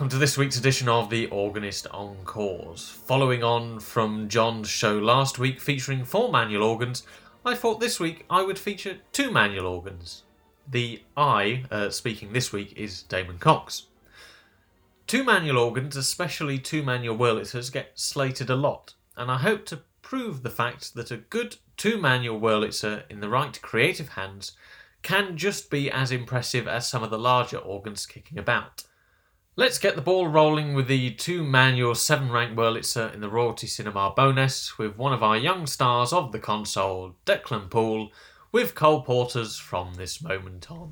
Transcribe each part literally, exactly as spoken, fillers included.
welcome to this week's edition of the Organist Encores. Following on from John's show last week featuring four manual organs, I thought this week I would feature two manual organs. The I, uh, speaking this week, is Damon Cox. Two manual organs, especially two manual Wurlitzers, get slated a lot, and I hope to prove the fact that a good two manual Wurlitzer in the right creative hands can just be as impressive as some of the larger organs kicking about. Let's get the ball rolling with the two manual seven rank Wurlitzer in the Royalty Cinema Bonus with one of our young stars of the console, Declan Poole, with Cole Porter's From This Moment On.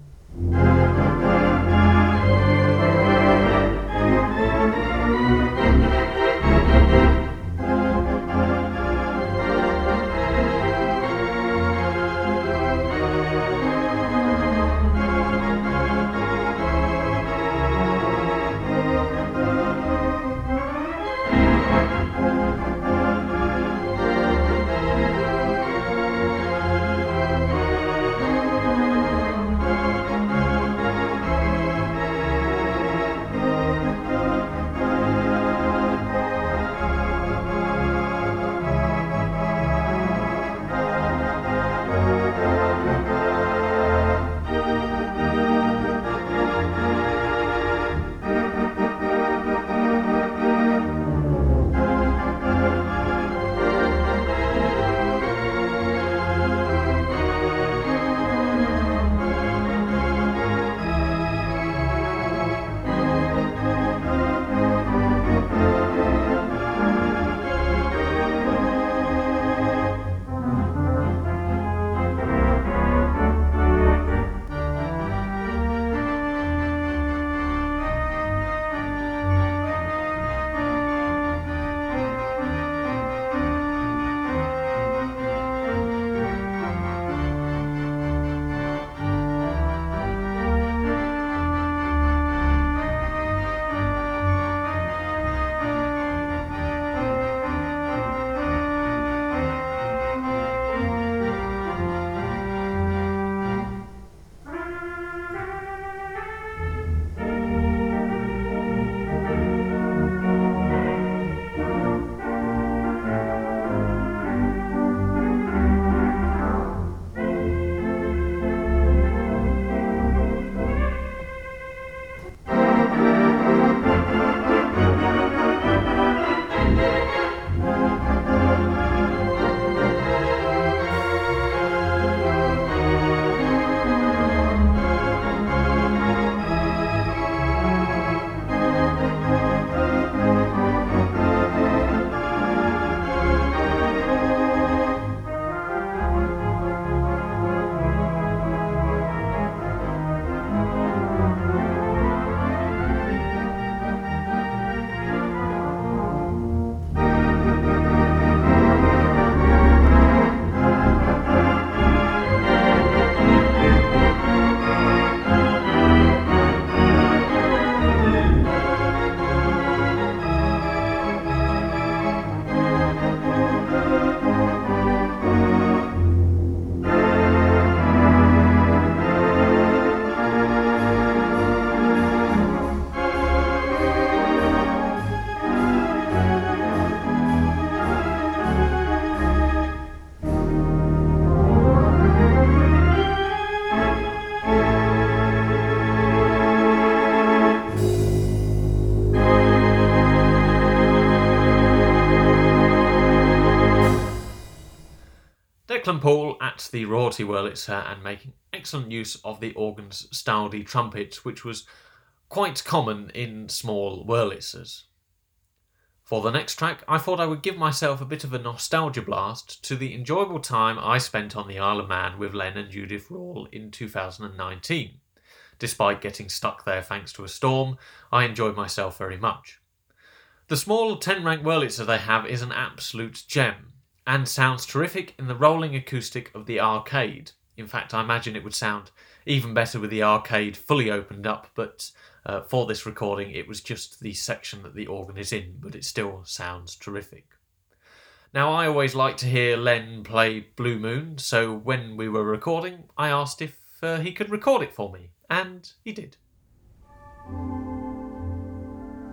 Declan Poole at the Royalty Wurlitzer and making excellent use of the organ's Staldi trumpet, which was quite common in small Wurlitzers. For the next track, I thought I would give myself a bit of a nostalgia blast to the enjoyable time I spent on the Isle of Man with Len and Judith Rawle in two thousand nineteen. Despite getting stuck there thanks to a storm, I enjoyed myself very much. The small ten rank Wurlitzer they have is an absolute gem, and sounds terrific in the rolling acoustic of the arcade. In fact, I imagine it would sound even better with the arcade fully opened up, but uh, for this recording it was just the section that the organ is in, but it still sounds terrific. Now, I always like to hear Len play Blue Moon, so when we were recording, I asked if uh, he could record it for me, and he did.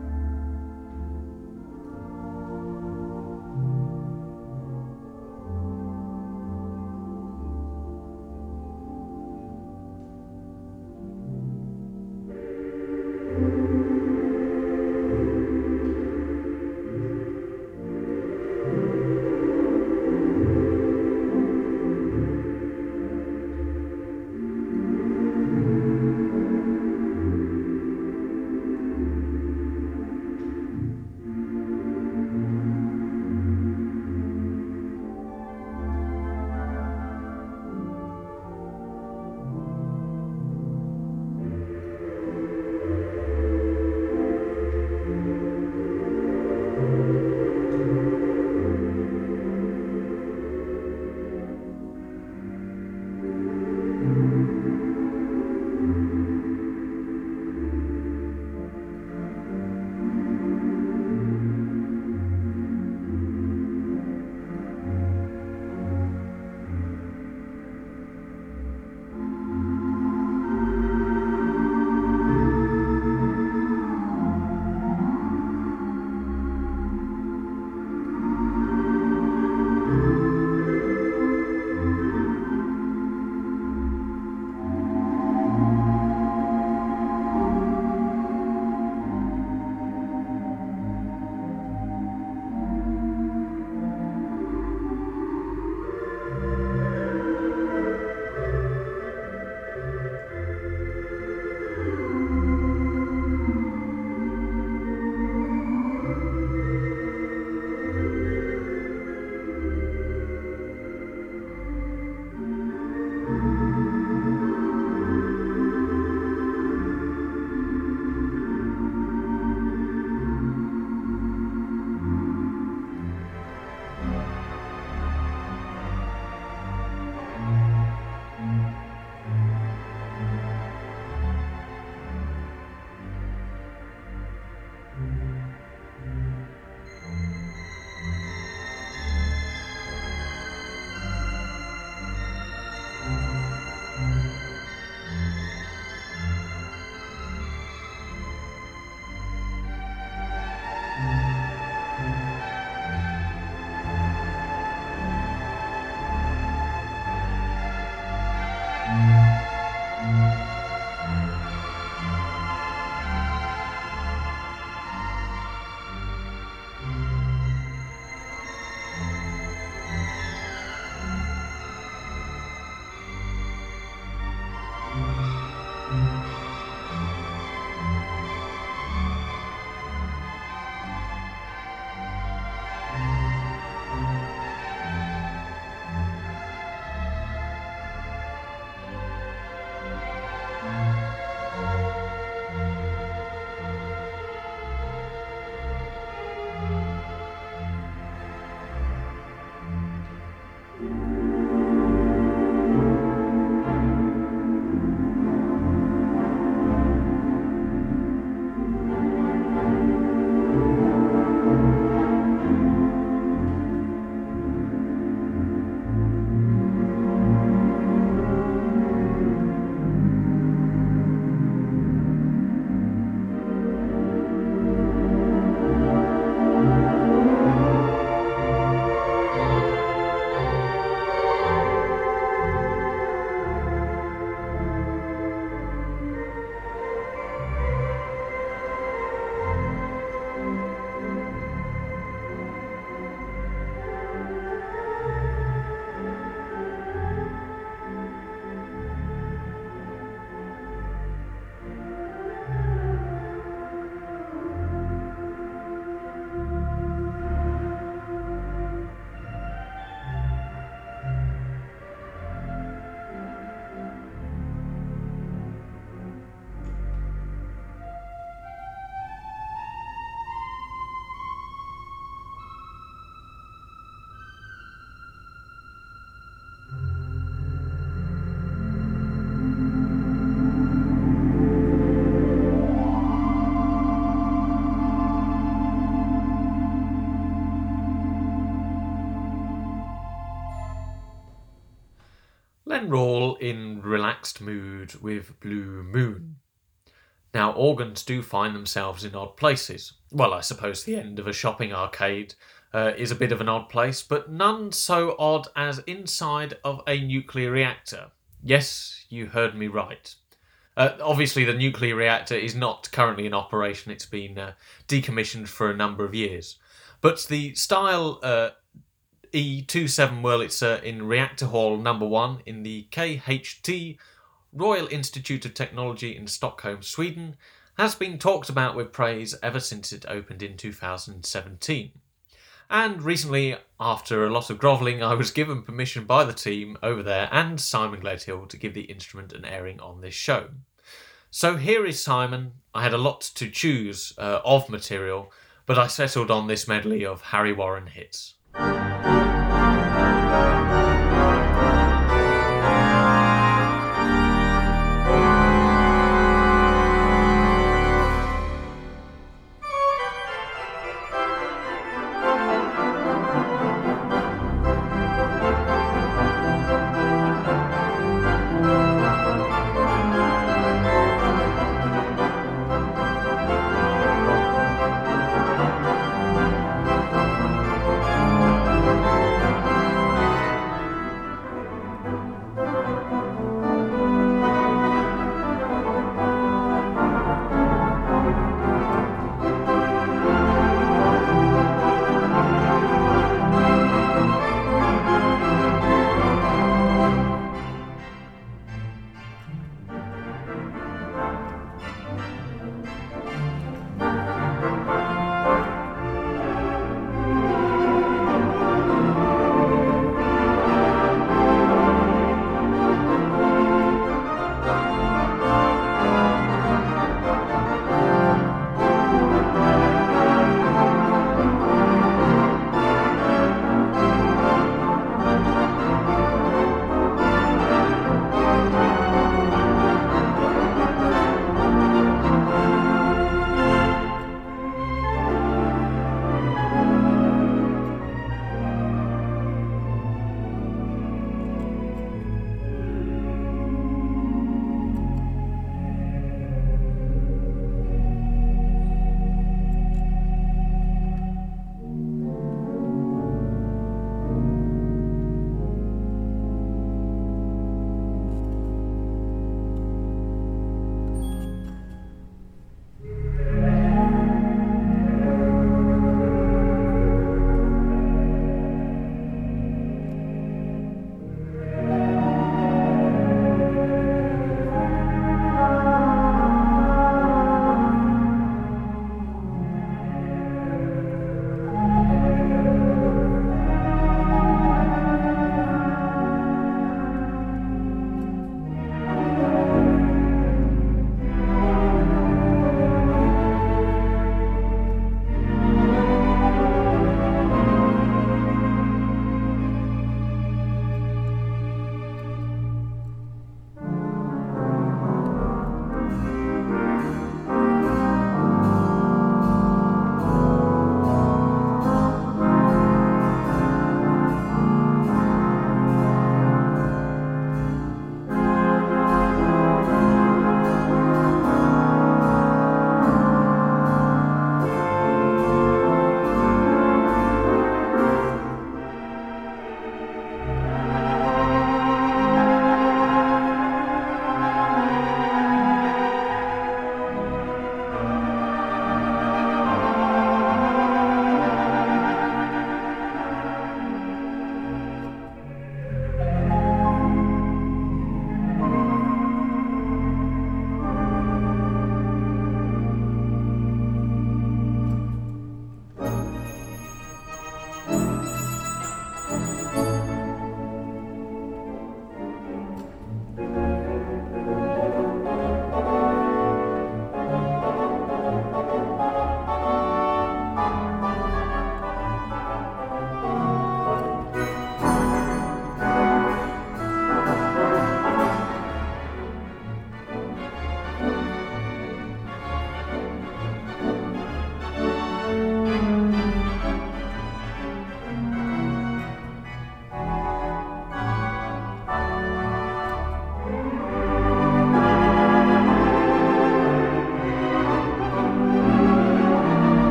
Len Rawle in relaxed mood with Blue Moon. Now, organs do find themselves in odd places. Well, I suppose the end of a shopping arcade uh, is a bit of an odd place, but none so odd as inside of a nuclear reactor. Yes, you heard me right. Uh, obviously, the nuclear reactor is not currently in operation. It's been uh, decommissioned for a number of years. But the style uh, E twenty-seven Wurlitzer in Reactor Hall number one in the K H T Royal Institute of Technology in Stockholm, Sweden, has been talked about with praise ever since it opened in two thousand seventeen. And recently, after a lot of grovelling, I was given permission by the team over there and Simon Gledhill to give the instrument an airing on this show. So here is Simon. I had a lot to choose uh, of material, but I settled on this medley of Harry Warren hits.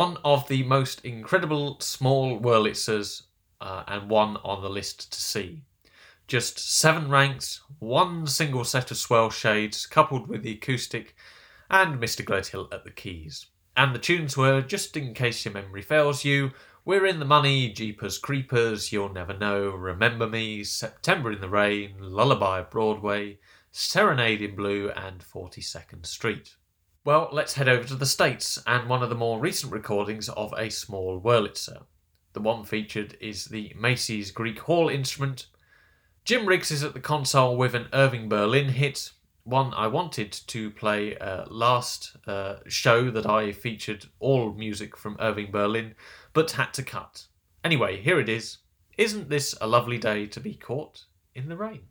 one of the most incredible small Wurlitzers uh, and one on the list to see. Just seven ranks, one single set of swell shades coupled with the acoustic, and Mister Gledhill at the keys. And the tunes were, just in case your memory fails you, We're in the Money, Jeepers Creepers, You'll Never Know, Remember Me, September in the Rain, Lullaby of Broadway, Serenade in Blue, and forty-second Street. Well, let's head over to the States and one of the more recent recordings of a small Wurlitzer. The one featured is the Macy's Greek Hall instrument. Jim Riggs is at the console with an Irving Berlin hit, one I wanted to play uh, last uh, show that I featured all music from Irving Berlin, but had to cut. Anyway, here it is. Isn't this a lovely day to be caught in the rain?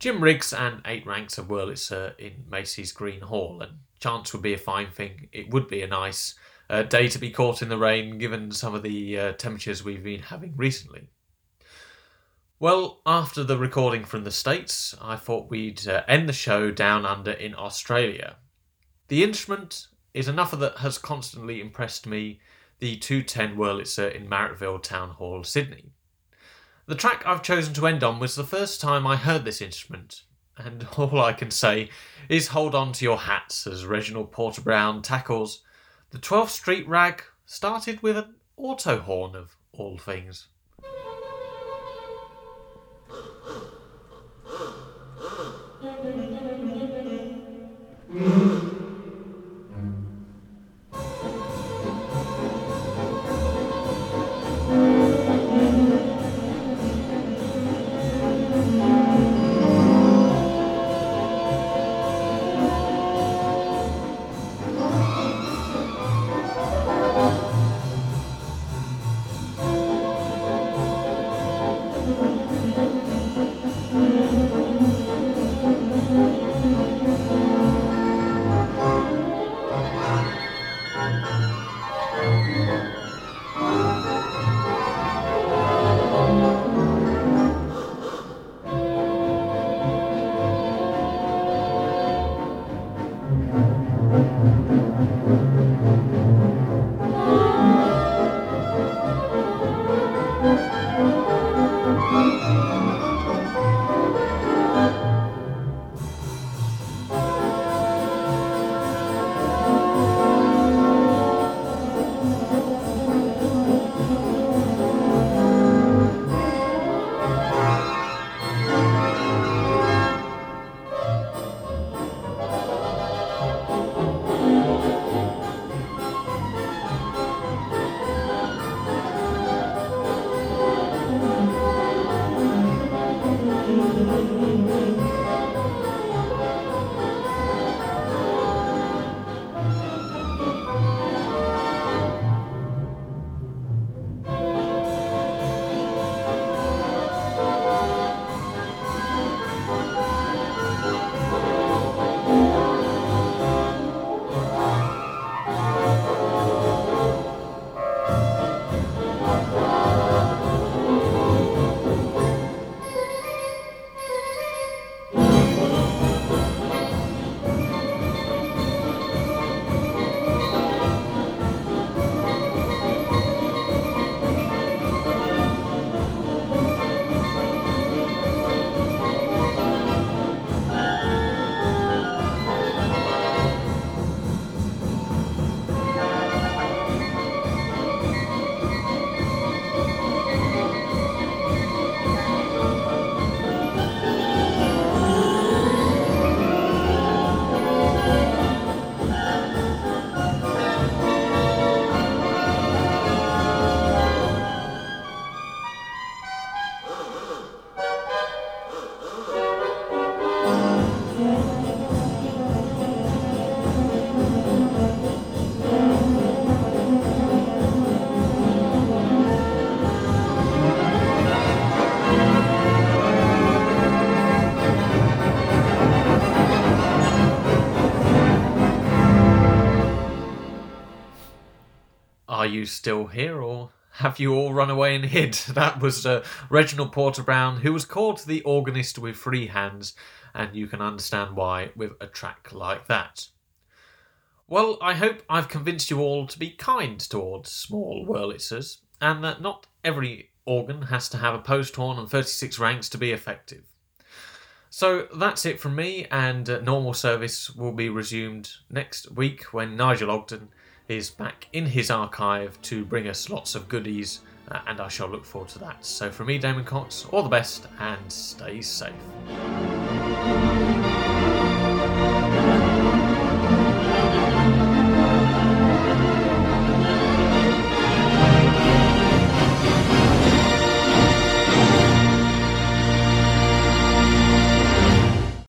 Jim Riggs and eight ranks of Wurlitzer in Macy's Green Hall, and chance would be a fine thing. It would be a nice uh, day to be caught in the rain, given some of the uh, temperatures we've been having recently. Well, after the recording from the States, I thought we'd uh, end the show down under in Australia. The instrument is another that has constantly impressed me, the two ten Wurlitzer in Marrickville Town Hall, Sydney. The track I've chosen to end on was the first time I heard this instrument, and all I can say is hold on to your hats as Reginald Porter Brown tackles the twelfth Street Rag, started with an auto horn of all things. Are you still here, or have you all run away and hid? That was uh, Reginald Porter Brown, who was called the organist with three hands, and you can understand why with a track like that. Well, I hope I've convinced you all to be kind towards small Wurlitzers, and that not every organ has to have a post horn and thirty-six ranks to be effective. So that's it from me, and uh, normal service will be resumed next week when Nigel Ogden is back in his archive to bring us lots of goodies, uh, and I shall look forward to that. So from me, Damon Cox, all the best and stay safe.